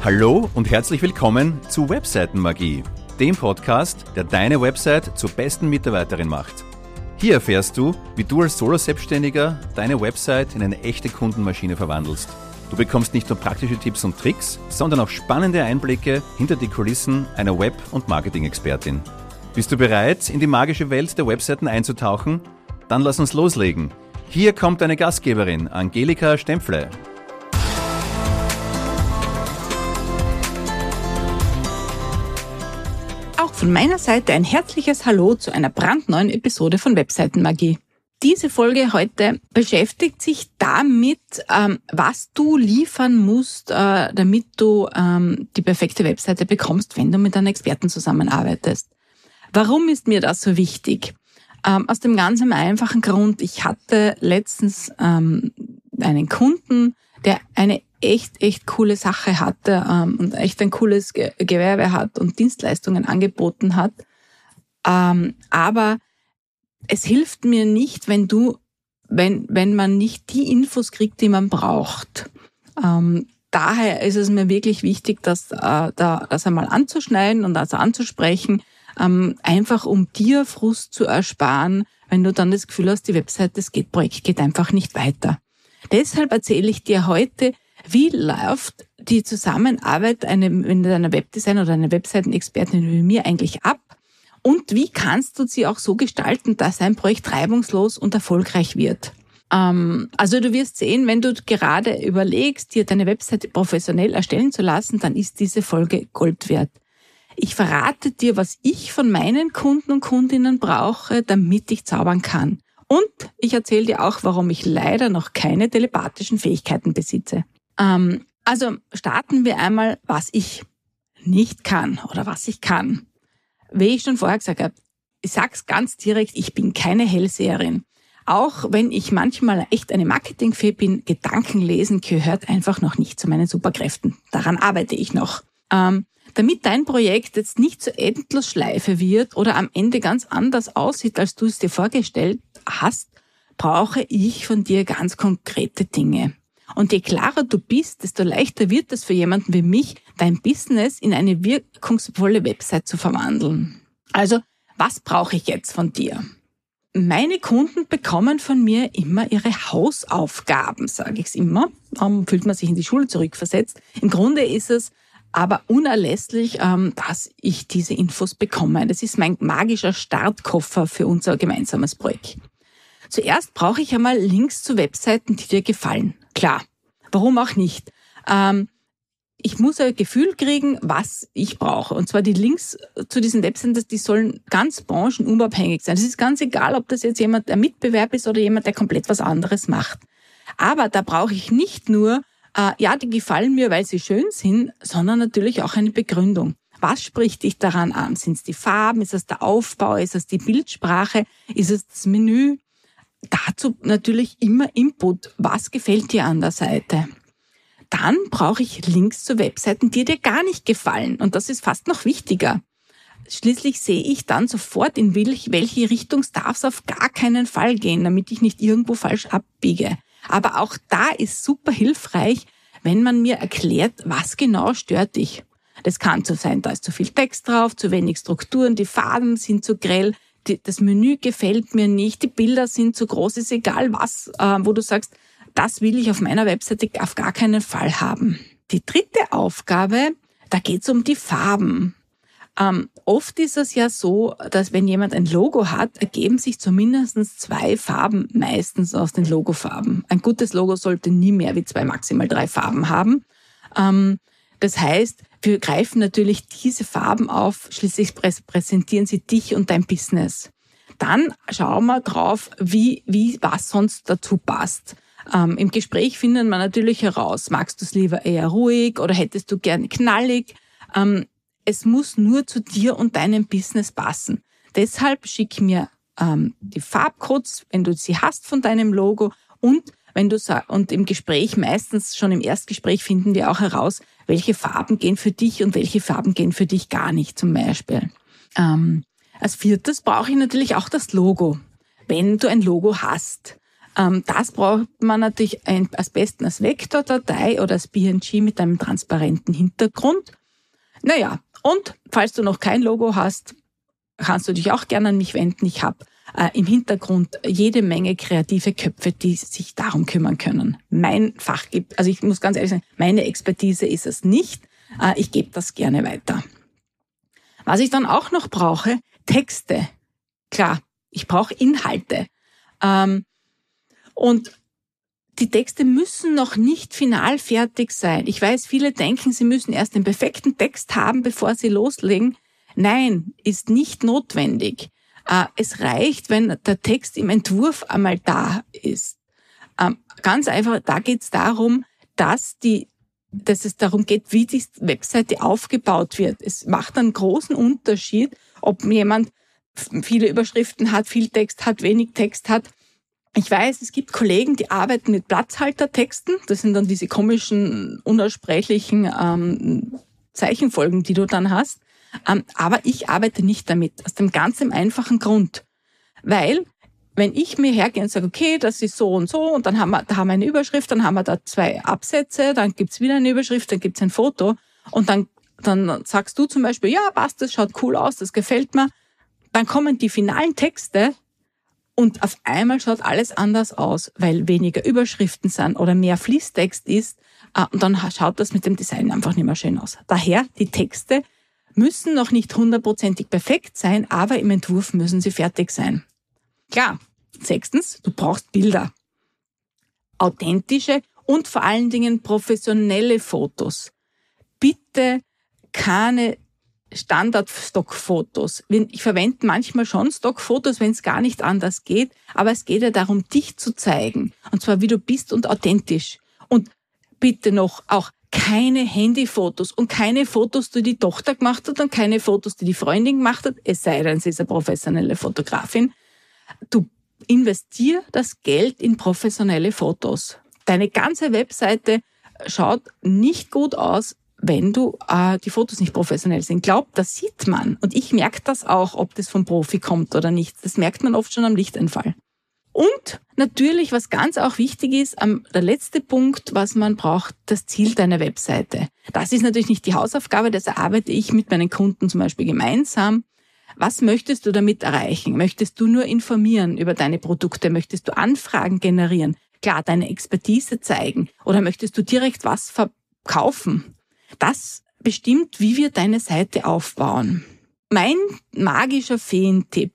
Hallo und herzlich willkommen zu Webseitenmagie, dem Podcast, der deine Website zur besten Mitarbeiterin macht. Hier erfährst du, wie du als Solo-Selbstständiger deine Website in eine echte Kundenmaschine verwandelst. Du bekommst nicht nur praktische Tipps und Tricks, sondern auch spannende Einblicke hinter die Kulissen einer Web- und Marketing-Expertin. Bist du bereit, in die magische Welt der Webseiten einzutauchen? Dann lass uns loslegen. Hier kommt deine Gastgeberin, Angelika Stempfle. Auch von meiner Seite ein herzliches Hallo zu einer brandneuen Episode von Webseitenmagie. Diese Folge heute beschäftigt sich damit, was du liefern musst, damit du die perfekte Webseite bekommst, wenn du mit einem Experten zusammenarbeitest. Warum ist mir das so wichtig? Aus dem ganz einfachen Grund, ich hatte letztens einen Kunden, der eine echt coole Sache hatte und echt ein cooles Gewerbe hat und Dienstleistungen angeboten hat. Aber es hilft mir nicht, wenn man nicht die Infos kriegt, die man braucht. Daher ist es mir wirklich wichtig, das einmal anzuschneiden und das anzusprechen, einfach um dir Frust zu ersparen, wenn du dann das Gefühl hast, die Webseite, das Projekt geht einfach nicht weiter. Deshalb erzähle ich dir heute, wie läuft die Zusammenarbeit mit einer Webdesigner oder einer Webseitenexpertin wie mir eigentlich ab und wie kannst du sie auch so gestalten, dass ein Projekt reibungslos und erfolgreich wird. Also du wirst sehen, wenn du gerade überlegst, dir deine Webseite professionell erstellen zu lassen, dann ist diese Folge Gold wert. Ich verrate dir, was ich von meinen Kunden und Kundinnen brauche, damit ich zaubern kann. Und ich erzähle dir auch, warum ich leider noch keine telepathischen Fähigkeiten besitze. Also starten wir einmal, was ich nicht kann oder was ich kann. Wie ich schon vorher gesagt habe, ich sag's ganz direkt, ich bin keine Hellseherin. Auch wenn ich manchmal echt eine Marketingfee bin, Gedanken lesen gehört einfach noch nicht zu meinen Superkräften. Daran arbeite ich noch. Damit dein Projekt jetzt nicht zur Endlosschleife wird oder am Ende ganz anders aussieht, als du es dir vorgestellt hast, brauche ich von dir ganz konkrete Dinge. Und je klarer du bist, desto leichter wird es für jemanden wie mich, dein Business in eine wirkungsvolle Website zu verwandeln. Also, was brauche ich jetzt von dir? Meine Kunden bekommen von mir immer ihre Hausaufgaben, sage ich es immer. Fühlt man sich in die Schule zurückversetzt. Im Grunde ist es aber unerlässlich, dass ich diese Infos bekomme. Das ist mein magischer Startkoffer für unser gemeinsames Projekt. Zuerst brauche ich einmal Links zu Webseiten, die dir gefallen. Klar, warum auch nicht? Ich muss ein Gefühl kriegen, was ich brauche. Und zwar die Links zu diesen Webseiten, die sollen ganz branchenunabhängig sein. Es ist ganz egal, ob das jetzt jemand, der Mitbewerb ist oder jemand, der komplett was anderes macht. Aber da brauche ich nicht nur, die gefallen mir, weil sie schön sind, sondern natürlich auch eine Begründung. Was spricht dich daran an? Sind es die Farben? Ist es der Aufbau? Ist es die Bildsprache? Ist es das Menü? Dazu natürlich immer Input. Was gefällt dir an der Seite? Dann brauche ich Links zu Webseiten, die dir gar nicht gefallen. Und das ist fast noch wichtiger. Schließlich sehe ich dann sofort, in welche Richtung darf es auf gar keinen Fall gehen, damit ich nicht irgendwo falsch abbiege. Aber auch da ist super hilfreich, wenn man mir erklärt, was genau stört dich. Das kann so sein, da ist zu viel Text drauf, zu wenig Strukturen, die Farben sind zu grell, das Menü gefällt mir nicht, die Bilder sind zu groß, ist egal was, wo du sagst, das will ich auf meiner Webseite auf gar keinen Fall haben. Die dritte Aufgabe, da geht es um die Farben. Oft ist es ja so, dass wenn jemand ein Logo hat, ergeben sich zumindest 2 Farben meistens aus den Logofarben. Ein gutes Logo sollte nie mehr wie 2, maximal 3 Farben haben. Das heißt, wir greifen natürlich diese Farben auf, schließlich präsentieren sie dich und dein Business. Dann schauen wir drauf, was sonst dazu passt. Im Gespräch findet man natürlich heraus, magst du es lieber eher ruhig oder hättest du gerne knallig? Es muss nur zu dir und deinem Business passen. Deshalb schick mir die Farbcodes, wenn du sie hast von deinem Logo und im Gespräch, meistens schon im Erstgespräch, finden wir auch heraus, welche Farben gehen für dich und welche Farben gehen für dich gar nicht zum Beispiel. Als viertes brauche ich natürlich auch das Logo. Wenn du ein Logo hast, Das braucht man natürlich als besten als Vektordatei oder als PNG mit einem transparenten Hintergrund. Naja, und falls du noch kein Logo hast, kannst du dich auch gerne an mich wenden. Ich habe im Hintergrund jede Menge kreative Köpfe, die sich darum kümmern können. Mein Fachgebiet, also ich muss ganz ehrlich sagen, meine Expertise ist es nicht. Ich gebe das gerne weiter. Was ich dann auch noch brauche, Texte. Klar, ich brauche Inhalte. Und die Texte müssen noch nicht final fertig sein. Ich weiß, viele denken, sie müssen erst den perfekten Text haben, bevor sie loslegen. Nein, ist nicht notwendig. Es reicht, wenn der Text im Entwurf einmal da ist. Ganz einfach, da geht es darum, dass es darum geht, wie die Webseite aufgebaut wird. Es macht einen großen Unterschied, ob jemand viele Überschriften hat, viel Text hat, wenig Text hat. Ich weiß, es gibt Kollegen, die arbeiten mit Platzhaltertexten. Das sind dann diese komischen, unaussprechlichen Zeichenfolgen, die du dann hast. Aber ich arbeite nicht damit, aus dem ganz einfachen Grund. Weil, wenn ich mir hergehe und sage, okay, das ist so und dann haben wir eine Überschrift, dann haben wir da 2 Absätze, dann gibt's wieder eine Überschrift, dann gibt's ein Foto und dann sagst du zum Beispiel, ja, passt, das schaut cool aus, das gefällt mir. Dann kommen die finalen Texte und auf einmal schaut alles anders aus, weil weniger Überschriften sind oder mehr Fließtext ist und dann schaut das mit dem Design einfach nicht mehr schön aus. Daher, die Texte müssen noch nicht 100% perfekt sein, aber im Entwurf müssen sie fertig sein. Klar, 6. Du brauchst Bilder. Authentische und vor allen Dingen professionelle Fotos. Bitte keine Standard-Stockfotos. Ich verwende manchmal schon Stockfotos, wenn es gar nicht anders geht, aber es geht ja darum, dich zu zeigen. Und zwar, wie du bist und authentisch. Und bitte noch auch keine Handyfotos und keine Fotos, die die Tochter gemacht hat und keine Fotos, die die Freundin gemacht hat, es sei denn, sie ist eine professionelle Fotografin. Du investier das Geld in professionelle Fotos. Deine ganze Webseite schaut nicht gut aus, wenn du die Fotos nicht professionell sind. Glaub, das sieht man. Und ich merke das auch, ob das vom Profi kommt oder nicht. Das merkt man oft schon am Lichteinfall. Und natürlich, was ganz auch wichtig ist, der letzte Punkt, was man braucht, das Ziel deiner Webseite. Das ist natürlich nicht die Hausaufgabe, das erarbeite ich mit meinen Kunden zum Beispiel gemeinsam. Was möchtest du damit erreichen? Möchtest du nur informieren über deine Produkte? Möchtest du Anfragen generieren? Klar, deine Expertise zeigen? Oder möchtest du direkt was verkaufen? Das bestimmt, wie wir deine Seite aufbauen. Mein magischer Feentipp: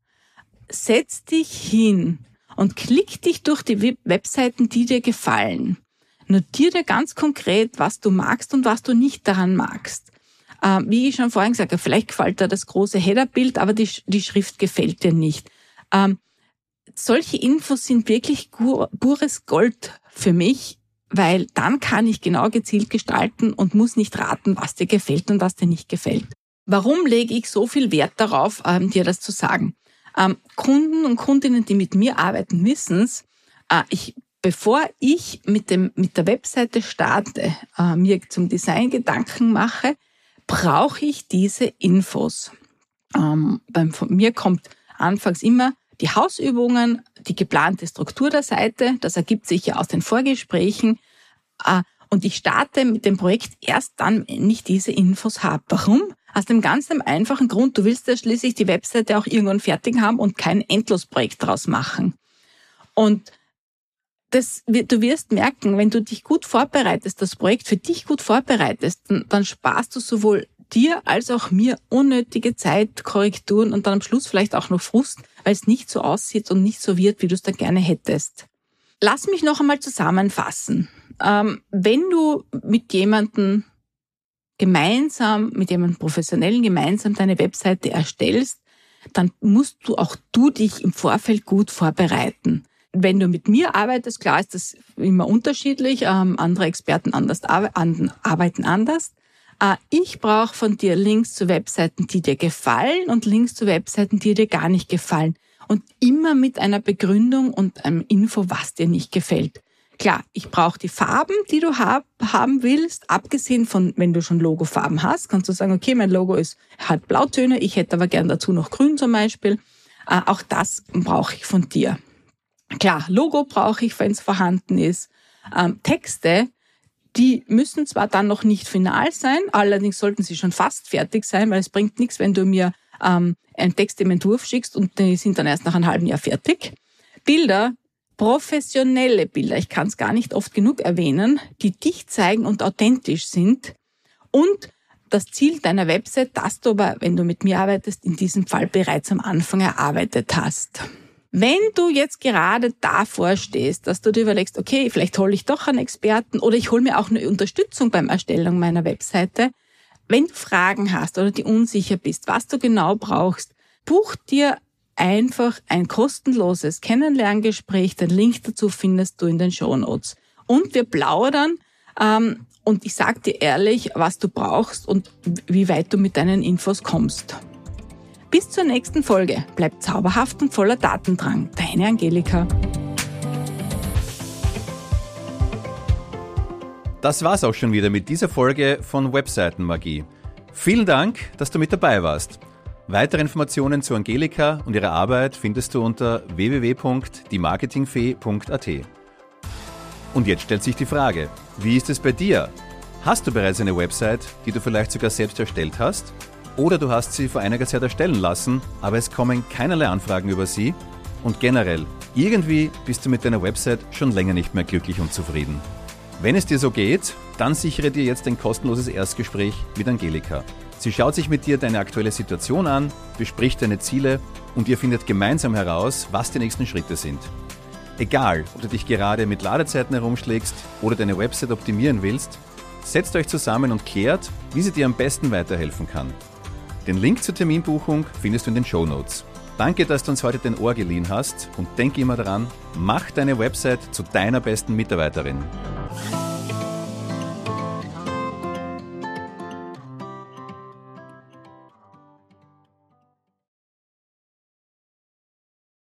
Setz dich hin und klick dich durch die Webseiten, die dir gefallen. Notier dir ganz konkret, was du magst und was du nicht daran magst. Wie ich schon vorhin gesagt habe, vielleicht gefällt dir das große Headerbild, aber die Schrift gefällt dir nicht. Solche Infos sind wirklich pures Gold für mich, weil dann kann ich genau gezielt gestalten und muss nicht raten, was dir gefällt und was dir nicht gefällt. Warum lege ich so viel Wert darauf, dir das zu sagen? Kunden und Kundinnen, die mit mir arbeiten, wissen's. Bevor ich mit der Webseite starte, mir zum Design Gedanken mache, brauche ich diese Infos. Von mir kommt anfangs immer die Hausübungen, die geplante Struktur der Seite. Das ergibt sich ja aus den Vorgesprächen. Und ich starte mit dem Projekt erst dann, wenn ich diese Infos habe. Warum? Aus dem ganz einfachen Grund, du willst ja schließlich die Webseite auch irgendwann fertig haben und kein Endlosprojekt draus machen. Und du wirst merken, wenn du dich gut vorbereitest, das Projekt für dich gut vorbereitest, dann sparst du sowohl dir als auch mir unnötige Zeit, Korrekturen und dann am Schluss vielleicht auch noch Frust, weil es nicht so aussieht und nicht so wird, wie du es da gerne hättest. Lass mich noch einmal zusammenfassen. Wenn du mit jemandem Professionellen gemeinsam deine Webseite erstellst, dann musst du dich im Vorfeld gut vorbereiten. Wenn du mit mir arbeitest, klar ist das immer unterschiedlich, andere Experten arbeiten anders. Ich brauche von dir Links zu Webseiten, die dir gefallen und Links zu Webseiten, die dir gar nicht gefallen. Und immer mit einer Begründung und einem Info, was dir nicht gefällt. Klar, ich brauche die Farben, die du haben willst. Abgesehen von, wenn du schon Logofarben hast, kannst du sagen, okay, mein Logo hat Blautöne, ich hätte aber gern dazu noch grün zum Beispiel. Auch das brauche ich von dir. Klar, Logo brauche ich, wenn es vorhanden ist. Texte, die müssen zwar dann noch nicht final sein, allerdings sollten sie schon fast fertig sein, weil es bringt nichts, wenn du mir einen Text im Entwurf schickst und die sind dann erst nach einem halben Jahr fertig. Bilder, professionelle Bilder, ich kann es gar nicht oft genug erwähnen, die dich zeigen und authentisch sind. Und das Ziel deiner Website, das du aber, wenn du mit mir arbeitest, in diesem Fall bereits am Anfang erarbeitet hast. Wenn du jetzt gerade davor stehst, dass du dir überlegst, okay, vielleicht hole ich doch einen Experten oder ich hole mir auch eine Unterstützung beim Erstellen meiner Webseite. Wenn du Fragen hast oder die unsicher bist, was du genau brauchst, buch dir einfach ein kostenloses Kennenlerngespräch. Den Link dazu findest du in den Shownotes. Und wir plaudern und ich sag dir ehrlich, was du brauchst und wie weit du mit deinen Infos kommst. Bis zur nächsten Folge. Bleib zauberhaft und voller Datendrang. Deine Angelika. Das war's auch schon wieder mit dieser Folge von Webseitenmagie. Vielen Dank, dass du mit dabei warst. Weitere Informationen zu Angelika und ihrer Arbeit findest du unter www.diemarketingfee.at. Und jetzt stellt sich die Frage, wie ist es bei dir? Hast du bereits eine Website, die du vielleicht sogar selbst erstellt hast? Oder du hast sie vor einiger Zeit erstellen lassen, aber es kommen keinerlei Anfragen über sie? Und generell, irgendwie bist du mit deiner Website schon länger nicht mehr glücklich und zufrieden. Wenn es dir so geht, dann sichere dir jetzt ein kostenloses Erstgespräch mit Angelika. Sie schaut sich mit dir deine aktuelle Situation an, bespricht deine Ziele und ihr findet gemeinsam heraus, was die nächsten Schritte sind. Egal, ob du dich gerade mit Ladezeiten herumschlägst oder deine Website optimieren willst, setzt euch zusammen und klärt, wie sie dir am besten weiterhelfen kann. Den Link zur Terminbuchung findest du in den Shownotes. Danke, dass du uns heute dein Ohr geliehen hast und denk immer daran, mach deine Website zu deiner besten Mitarbeiterin.